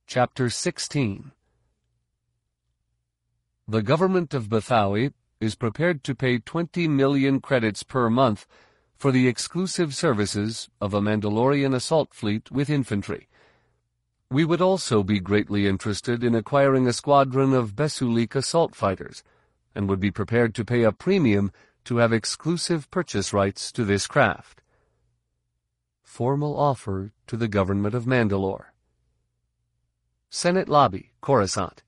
Chapter 16. The government of Bathawi is prepared to pay 20 million credits per month for the exclusive services of a Mandalorian assault fleet with infantry. We would also be greatly interested in acquiring a squadron of Besulik assault fighters, and would be prepared to pay a premium to have exclusive purchase rights to this craft. Formal offer to the government of Mandalore. Senate Lobby, Coruscant.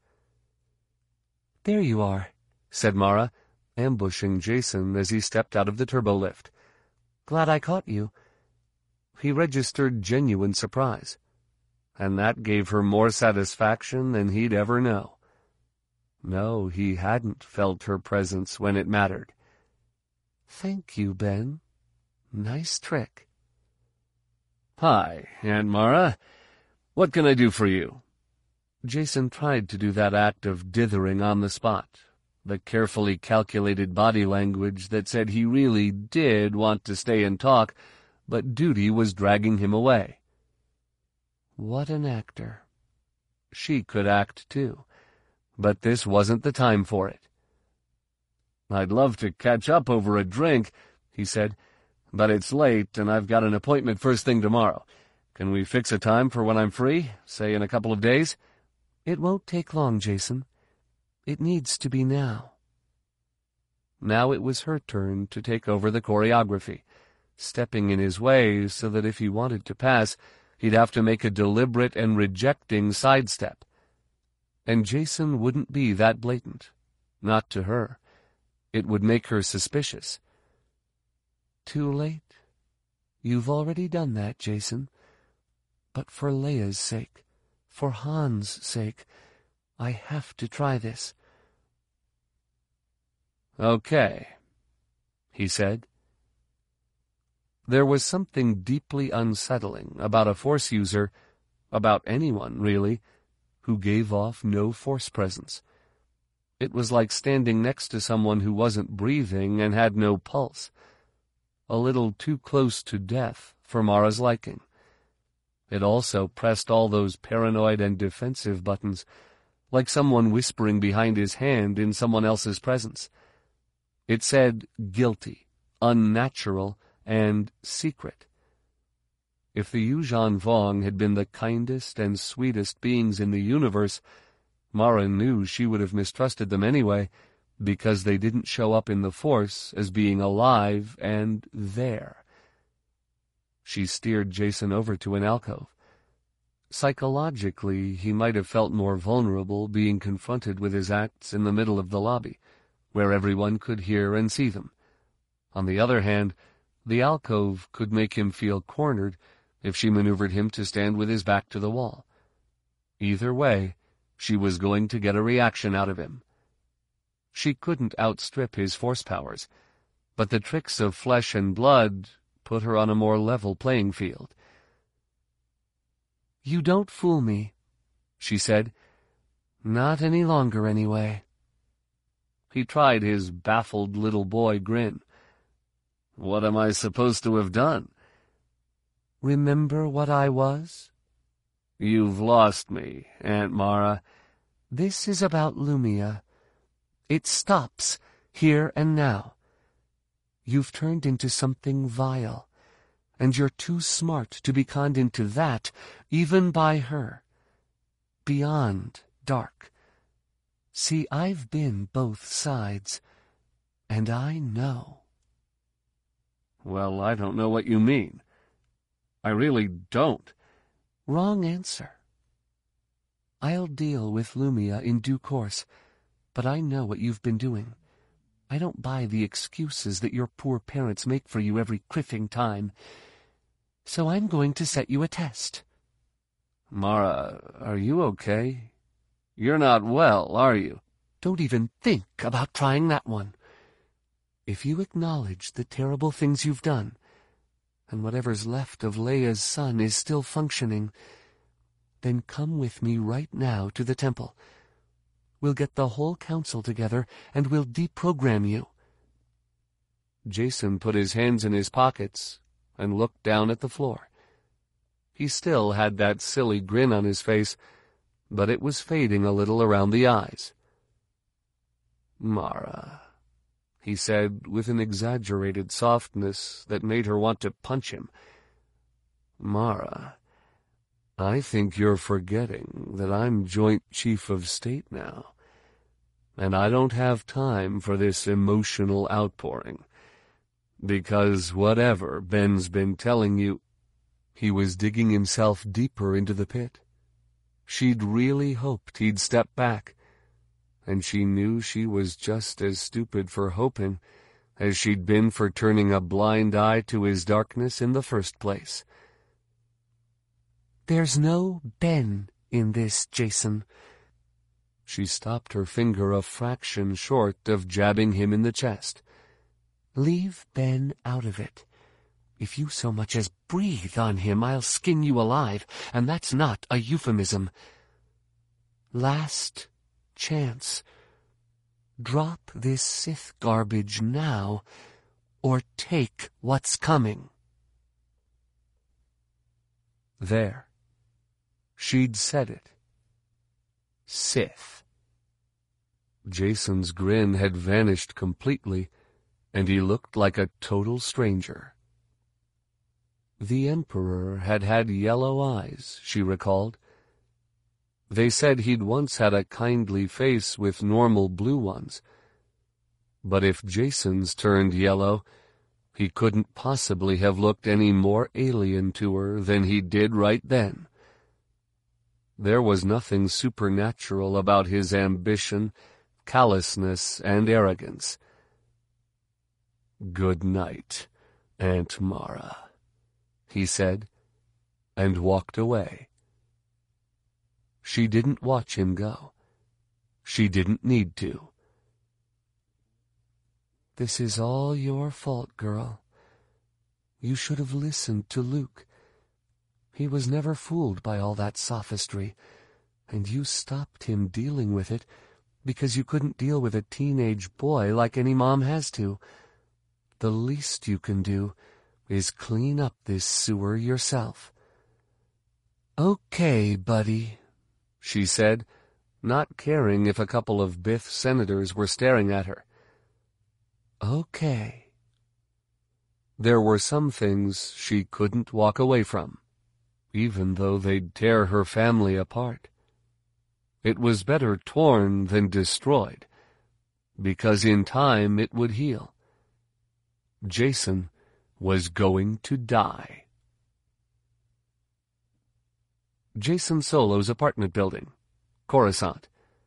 "There you are," said Mara, ambushing Jacen as he stepped out of the turbolift. "Glad I caught you." He registered genuine surprise, and that gave her more satisfaction than he'd ever know. No, he hadn't felt her presence when it mattered. "Thank you, Ben. Nice trick." "Hi, Aunt Mara. What can I do for you?" Jacen tried to do that act of dithering on the spot, the carefully calculated body language that said he really did want to stay and talk, but duty was dragging him away. What an actor. She could act, too, but this wasn't the time for it. "I'd love to catch up over a drink," he said, "but it's late and I've got an appointment first thing tomorrow. Can we fix a time for when I'm free, say in a couple of days?" "It won't take long, Jacen. It needs to be now." Now it was her turn to take over the choreography, stepping in his way so that if he wanted to pass, he'd have to make a deliberate and rejecting sidestep. And Jacen wouldn't be that blatant. Not to her. It would make her suspicious. "Too late. You've already done that, Jacen. But for Leia's sake, for Han's sake, I have to try this." "Okay," he said. There was something deeply unsettling about a Force user, about anyone, really, who gave off no Force presence. It was like standing next to someone who wasn't breathing and had no pulse. A little too close to death for Mara's liking. It also pressed all those paranoid and defensive buttons, like someone whispering behind his hand in someone else's presence. It said guilty, unnatural, and secret. If the Yuuzhan Vong had been the kindest and sweetest beings in the universe, Mara knew she would have mistrusted them anyway, because they didn't show up in the Force as being alive and there. She steered Jacen over to an alcove. Psychologically, he might have felt more vulnerable being confronted with his acts in the middle of the lobby, where everyone could hear and see them. On the other hand, the alcove could make him feel cornered if she maneuvered him to stand with his back to the wall. Either way, she was going to get a reaction out of him. She couldn't outstrip his Force powers, but the tricks of flesh and blood put her on a more level playing field. "You don't fool me," she said. "Not any longer, anyway." He tried his baffled little boy grin. "What am I supposed to have done?" "Remember what I was?" "You've lost me, Aunt Mara." "This is about Lumiya. It stops here and now. You've turned into something vile, and you're too smart to be conned into that, even by her. Beyond dark. See, I've been both sides, and I know." "Well, I don't know what you mean. I really don't." "Wrong answer. I'll deal with Lumiya in due course, but I know what you've been doing. I don't buy the excuses that your poor parents make for you every criffing time. So I'm going to set you a test." "Mara, are you okay? You're not well, are you?" "Don't even think about trying that one. If you acknowledge the terrible things you've done, and whatever's left of Leia's son is still functioning, then come with me right now to the temple. We'll get the whole council together, and we'll deprogram you." Jacen put his hands in his pockets and looked down at the floor. He still had that silly grin on his face, but it was fading a little around the eyes. "Mara," he said with an exaggerated softness that made her want to punch him. "Mara, I think you're forgetting that I'm Joint Chief of State now, and I don't have time for this emotional outpouring, because whatever Ben's been telling you—" He was digging himself deeper into the pit. She'd really hoped he'd step back, and she knew she was just as stupid for hoping as she'd been for turning a blind eye to his darkness in the first place. "There's no Ben in this, Jason." She stopped her finger a fraction short of jabbing him in the chest. "Leave Ben out of it. If you so much as breathe on him, I'll skin you alive, and that's not a euphemism. Last chance. Drop this Sith garbage now, or take what's coming." There. She'd said it. Sith. Jason's grin had vanished completely, and he looked like a total stranger. The Emperor had had yellow eyes, she recalled. They said he'd once had a kindly face with normal blue ones. But if Jason's turned yellow, he couldn't possibly have looked any more alien to her than he did right then. There was nothing supernatural about his ambition, callousness, and arrogance. "Good night, Aunt Mara," he said, and walked away. She didn't watch him go. She didn't need to. "This is all your fault, girl. You should have listened to Luke. He was never fooled by all that sophistry, and you stopped him dealing with it because you couldn't deal with a teenage boy like any mom has to. The least you can do is clean up this sewer yourself." "Okay, buddy," she said, not caring if a couple of Bith senators were staring at her. "Okay." There were some things she couldn't walk away from, even though they'd tear her family apart. It was better torn than destroyed, because in time it would heal. Jason was going to die. Jason Solo's apartment building, Coruscant.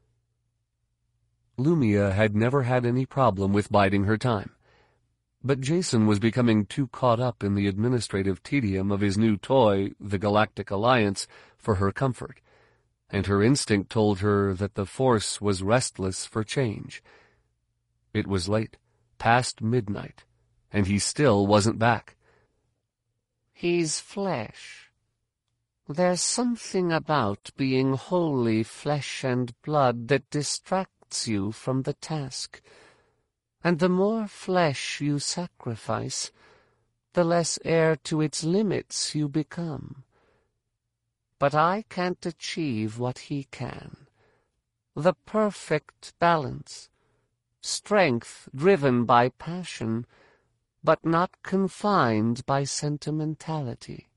Lumia had never had any problem with biding her time, but Jason was becoming too caught up in the administrative tedium of his new toy, the Galactic Alliance, for her comfort, and her instinct told her that the Force was restless for change. It was late, past midnight, and he still wasn't back. "He's flesh. There's something about being wholly flesh and blood that distracts you from the task. And the more flesh you sacrifice, the less heir to its limits you become. But I can't achieve what he can. The perfect balance. Strength driven by passion, but not confined by sentimentality."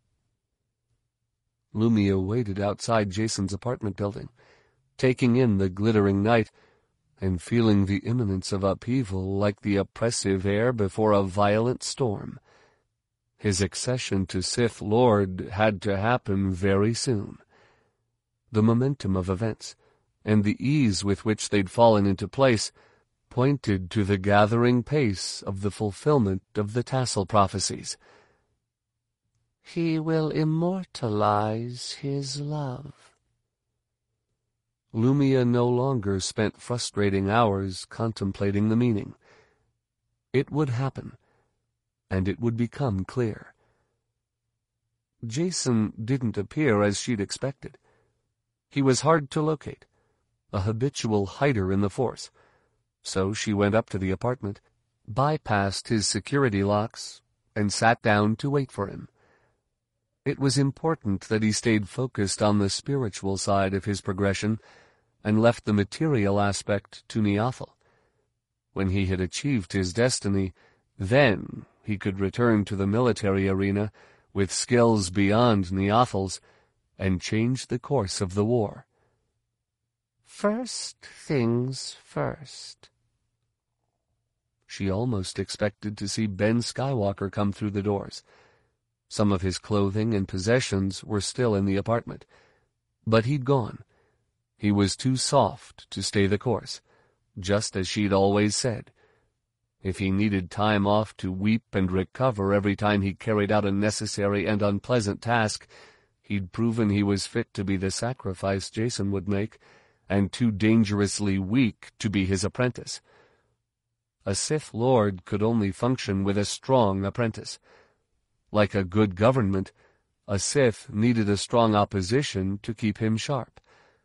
Lumia waited outside Jason's apartment building, taking in the glittering night and feeling the imminence of upheaval like the oppressive air before a violent storm. His accession to Sith Lord had to happen very soon. The momentum of events, and the ease with which they'd fallen into place, pointed to the gathering pace of the fulfillment of the tassel prophecies. "He will immortalize his love." Lumia no longer spent frustrating hours contemplating the meaning. It would happen, and it would become clear. Jason didn't appear as she'd expected. He was hard to locate, a habitual hider in the Force, so she went up to the apartment, bypassed his security locks, and sat down to wait for him. It was important that he stayed focused on the spiritual side of his progression and left the material aspect to Niathal. When he had achieved his destiny, then he could return to the military arena with skills beyond Niathal's and change the course of the war. First things first. She almost expected to see Ben Skywalker come through the doors. Some of his clothing and possessions were still in the apartment, but he'd gone. He was too soft to stay the course, just as she'd always said. If he needed time off to weep and recover every time he carried out a necessary and unpleasant task, he'd proven he was fit to be the sacrifice Jacen would make, and too dangerously weak to be his apprentice. A Sith Lord could only function with a strong apprentice. Like a good government, a Sith needed a strong opposition to keep him sharp.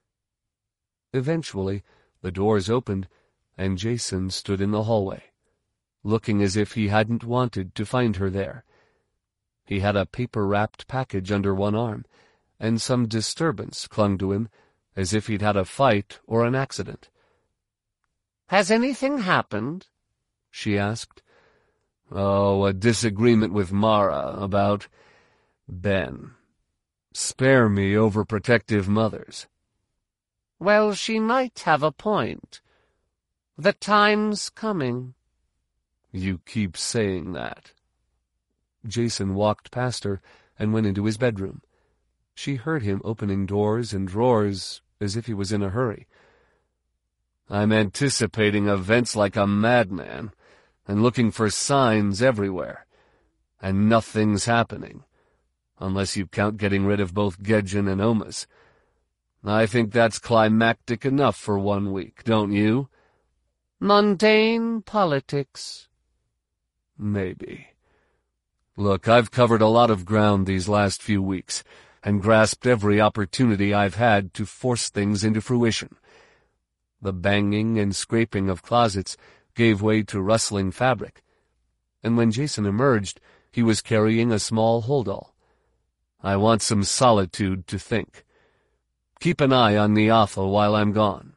Eventually, the doors opened, and Jacen stood in the hallway, looking as if he hadn't wanted to find her there. He had a paper-wrapped package under one arm, and some disturbance clung to him, as if he'd had a fight or an accident. "Has anything happened?" she asked. "Oh, a disagreement with Mara about Ben. Spare me overprotective mothers." "Well, she might have a point. The time's coming." "You keep saying that." Jacen walked past her and went into his bedroom. She heard him opening doors and drawers as if he was in a hurry. "I'm anticipating events like a madman, and looking for signs everywhere, and nothing's happening, unless you count getting rid of both Gedjin and Omas. I think that's climactic enough for 1 week, don't you?" "Mundane politics." "Maybe. Look, I've covered a lot of ground these last few weeks, and grasped every opportunity I've had to force things into fruition." The banging and scraping of closets gave way to rustling fabric, and when Jacen emerged, he was carrying a small holdall. "I want some solitude to think. Keep an eye on Niathal while I'm gone."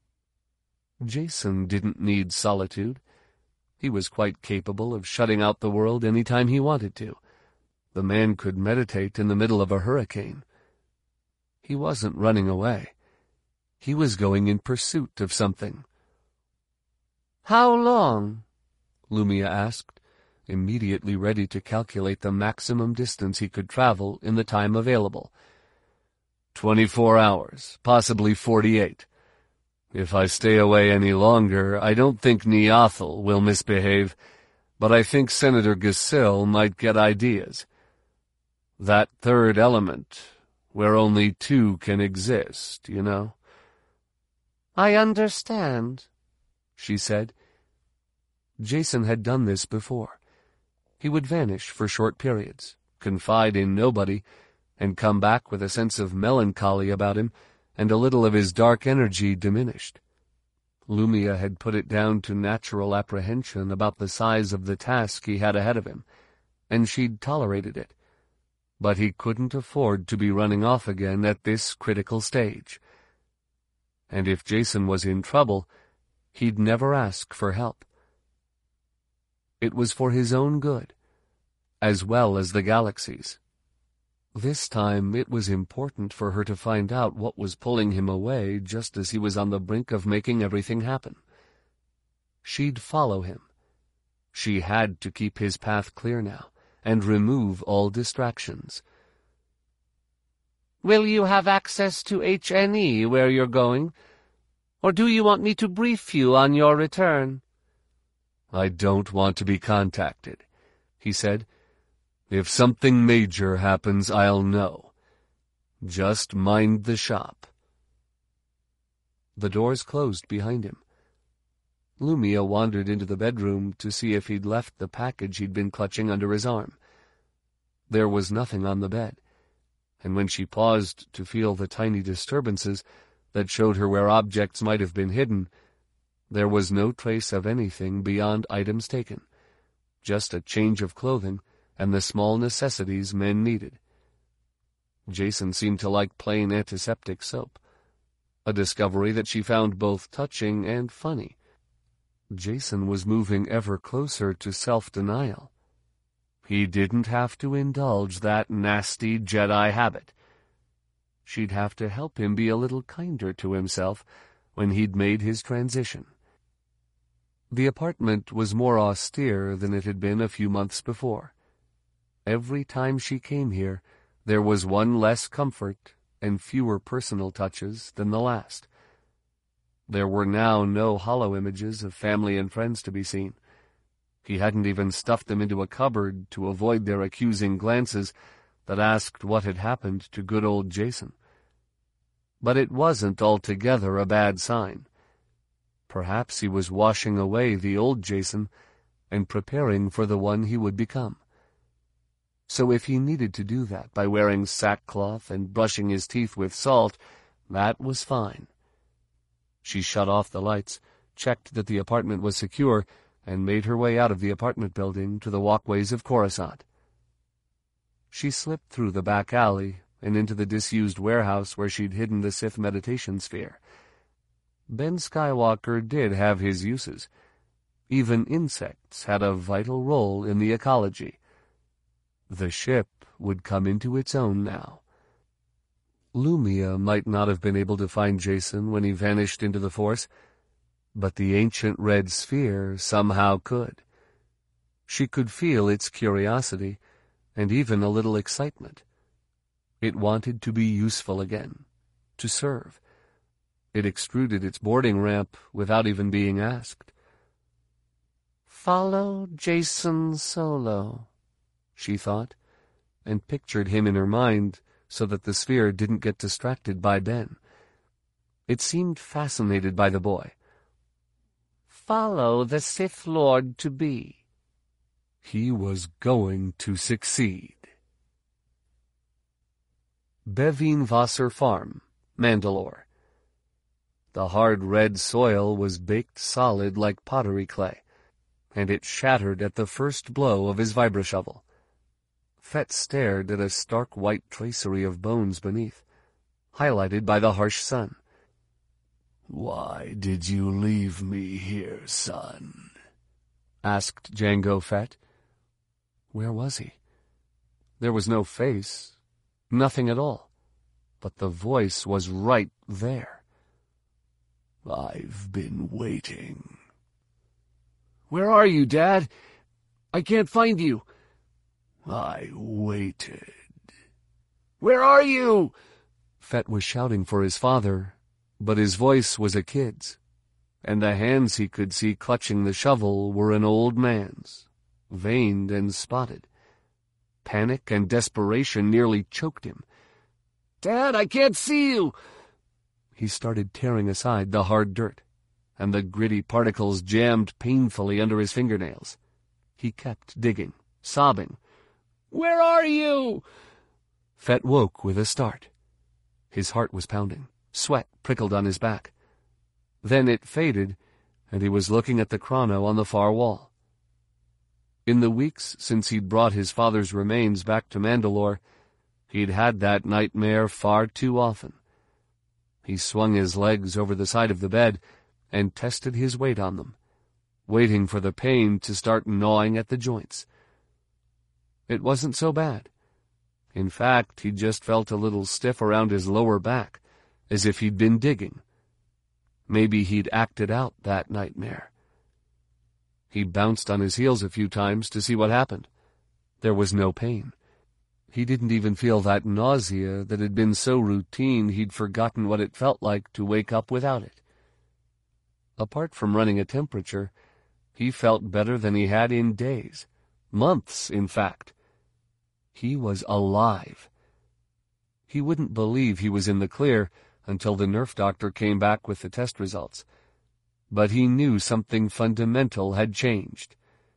Jacen didn't need solitude. He was quite capable of shutting out the world any time he wanted to. The man could meditate in the middle of a hurricane. He wasn't running away. He was going in pursuit of something. "How long?" Lumiya asked, immediately ready to calculate the maximum distance he could travel in the time available. 24 hours, possibly 48. If I stay away any longer, I don't think Niathal will misbehave, but I think Senator Gysahl might get ideas. That third element, where only two can exist, you know." "I understand," she said. Jacen had done this before. He would vanish for short periods, confide in nobody, and come back with a sense of melancholy about him, and a little of his dark energy diminished. Lumiya had put it down to natural apprehension about the size of the task he had ahead of him, and she'd tolerated it. But he couldn't afford to be running off again at this critical stage. And if Jacen was in trouble, he'd never ask for help. It was for his own good, as well as the galaxy's. This time it was important for her to find out what was pulling him away just as he was on the brink of making everything happen. She'd follow him. She had to keep his path clear now, and remove all distractions. "Will you have access to HNE where you're going? Or do you want me to brief you on your return?" "I don't want to be contacted," he said. "If something major happens, I'll know. Just mind the shop." The doors closed behind him. Lumiya wandered into the bedroom to see if he'd left the package he'd been clutching under his arm. There was nothing on the bed, and when she paused to feel the tiny disturbances that showed her where objects might have been hidden, there was no trace of anything beyond items taken, just a change of clothing and the small necessities men needed. Jason seemed to like plain antiseptic soap, a discovery that she found both touching and funny. Jason was moving ever closer to self-denial. He didn't have to indulge that nasty Jedi habit. She'd have to help him be a little kinder to himself when he'd made his transition. The apartment was more austere than it had been a few months before. Every time she came here, there was one less comfort and fewer personal touches than the last. There were now no hollow images of family and friends to be seen. He hadn't even stuffed them into a cupboard to avoid their accusing glances that asked what had happened to good old Jason. But it wasn't altogether a bad sign. Perhaps he was washing away the old Jason and preparing for the one he would become. So if he needed to do that by wearing sackcloth and brushing his teeth with salt, that was fine. She shut off the lights, checked that the apartment was secure, and made her way out of the apartment building to the walkways of Coruscant. She slipped through the back alley and into the disused warehouse where she'd hidden the Sith meditation sphere. Ben Skywalker did have his uses. Even insects had a vital role in the ecology. The ship would come into its own now. Lumia might not have been able to find Jason when he vanished into the Force, but the ancient red sphere somehow could. She could feel its curiosity and even a little excitement. It wanted to be useful again, to serve. It extruded its boarding ramp without even being asked. "Follow Jason Solo," she thought, and pictured him in her mind so that the sphere didn't get distracted by Ben. It seemed fascinated by the boy. "Follow the Sith Lord-to-be." He was going to succeed. Bevinvasser Farm, Mandalore. The hard red soil was baked solid like pottery clay, and it shattered at the first blow of his vibrashovel. Fett stared at a stark white tracery of bones beneath, highlighted by the harsh sun. "Why did you leave me here, son?" asked Jango Fett. Where was he? There was no face, nothing at all, but the voice was right there. "I've been waiting." "Where are you, Dad? I can't find you." "I waited." "Where are you?" Fett was shouting for his father, but his voice was a kid's, and the hands he could see clutching the shovel were an old man's, veined and spotted. Panic and desperation nearly choked him. "Dad, I can't see you!" He started tearing aside the hard dirt, and the gritty particles jammed painfully under his fingernails. He kept digging, sobbing. "Where are you?" Fett woke with a start. His heart was pounding. Sweat prickled on his back. Then it faded, and he was looking at the chrono on the far wall. In the weeks since he'd brought his father's remains back to Mandalore, he'd had that nightmare far too often. He swung his legs over the side of the bed and tested his weight on them, waiting for the pain to start gnawing at the joints. It wasn't so bad. In fact, he just felt a little stiff around his lower back, as if he'd been digging. Maybe he'd acted out that nightmare. He bounced on his heels a few times to see what happened. There was no pain. He didn't even feel that nausea that had been so routine he'd forgotten what it felt like to wake up without it. Apart from running a temperature, he felt better than he had in days, months, in fact. He was alive. He wouldn't believe he was in the clear until the nerf doctor came back with the test results. But he knew something fundamental had changed.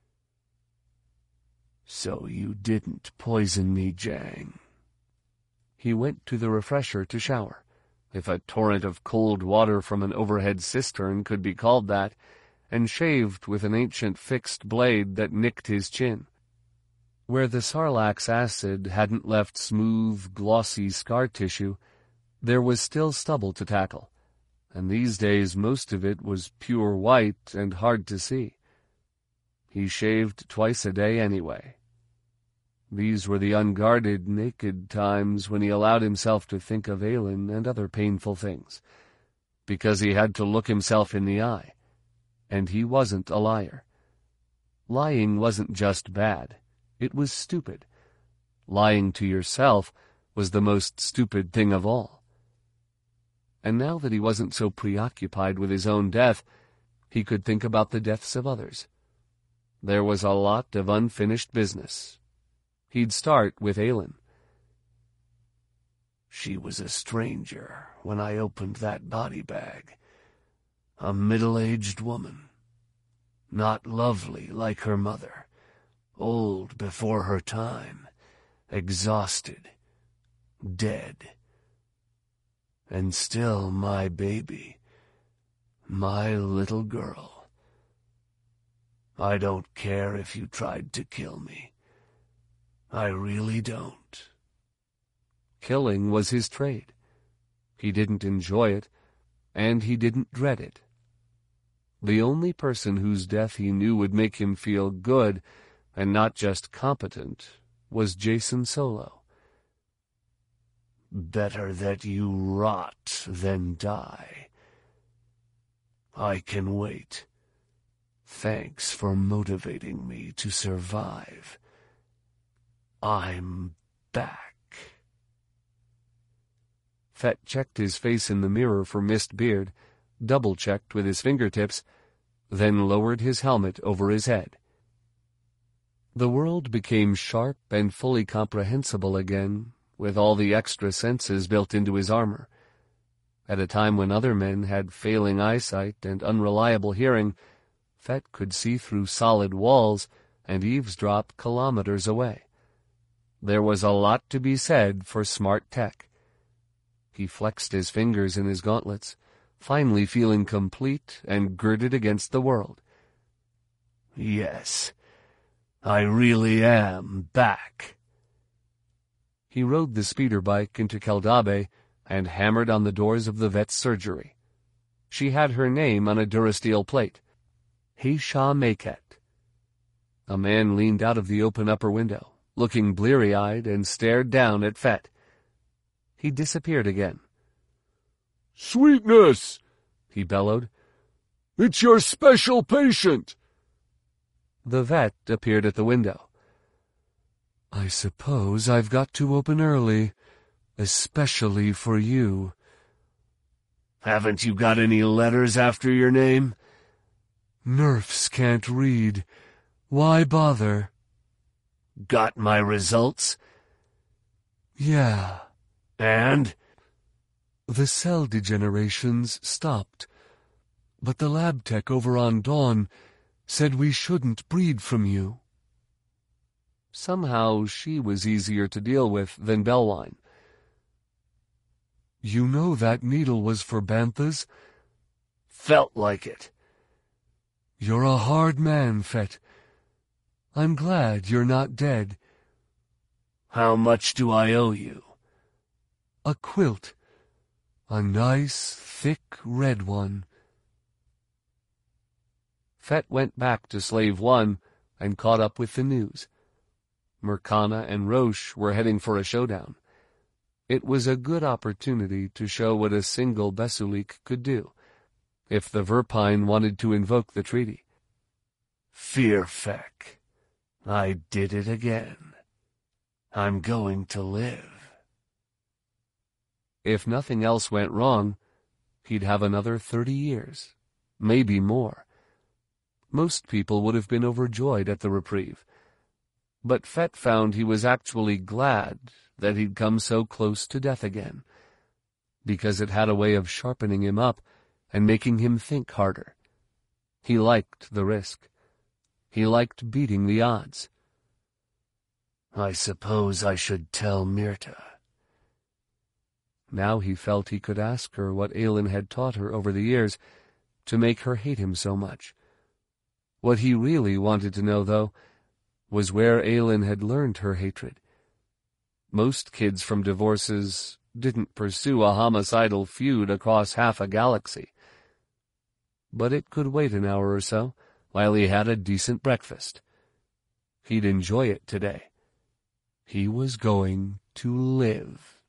"So you didn't poison me, Jang." He went to the refresher to shower, if a torrent of cold water from an overhead cistern could be called that, and shaved with an ancient fixed blade that nicked his chin. Where the Sarlax acid hadn't left smooth, glossy scar tissue, there was still stubble to tackle, and these days most of it was pure white and hard to see. He shaved twice a day anyway. These were the unguarded, naked times when he allowed himself to think of Aelin and other painful things, because he had to look himself in the eye, and he wasn't a liar. Lying wasn't just bad, it was stupid. Lying to yourself was the most stupid thing of all. And now that he wasn't so preoccupied with his own death, he could think about the deaths of others. There was a lot of unfinished business. He'd start with Aelin. She was a stranger when I opened that body bag. A middle-aged woman. Not lovely like her mother. Old before her time. Exhausted. Dead. And still my baby. My little girl. I don't care if you tried to kill me. I really don't. Killing was his trade. He didn't enjoy it, and he didn't dread it. The only person whose death he knew would make him feel good, and not just competent, was Jacen Solo. Better that you rot than die. I can wait. Thanks for motivating me to survive. I'm back. Fett checked his face in the mirror for missed beard, double-checked with his fingertips, then lowered his helmet over his head. The world became sharp and fully comprehensible again, with all the extra senses built into his armor. At a time when other men had failing eyesight and unreliable hearing, Fett could see through solid walls and eavesdrop kilometers away. There was a lot to be said for smart tech. He flexed his fingers in his gauntlets, finally feeling complete and girded against the world. Yes, I really am back. He rode the speeder bike into Keldabe and hammered on the doors of the vet's surgery. She had her name on a Durasteel plate. Haysha Mayket. A man leaned out of the open upper window, looking bleary-eyed, and stared down at Fett. He disappeared again. "Sweetness!" he bellowed. "It's your special patient!" The vet appeared at the window. "I suppose I've got to open early, especially for you." "Haven't you got any letters after your name?" "Nerfs can't read. Why bother?" "Got my results?" "Yeah." "And?" "The cell degenerations stopped, but the lab tech over on Dawn said we shouldn't breed from you." Somehow she was easier to deal with than Belwine. "You know that needle was for banthas?" "Felt like it." "You're a hard man, Fett. I'm glad you're not dead." "How much do I owe you?" "A quilt. A nice, thick red one." Fett went back to Slave 1 and caught up with the news. Mercana and Roche were heading for a showdown. It was a good opportunity to show what a single Bessulik could do, if the Verpine wanted to invoke the treaty. Fearfek. I did it again. I'm going to live. If nothing else went wrong, he'd have another 30 years, maybe more. Most people would have been overjoyed at the reprieve. But Fett found he was actually glad that he'd come so close to death again, because it had a way of sharpening him up and making him think harder. He liked the risk. He liked beating the odds. I suppose I should tell Myrta. Now he felt he could ask her what Aelin had taught her over the years to make her hate him so much. What he really wanted to know, though, was where Aelin had learned her hatred. Most kids from divorces didn't pursue a homicidal feud across half a galaxy. But it could wait an hour or so, while he had a decent breakfast. He'd enjoy it today. He was going to live.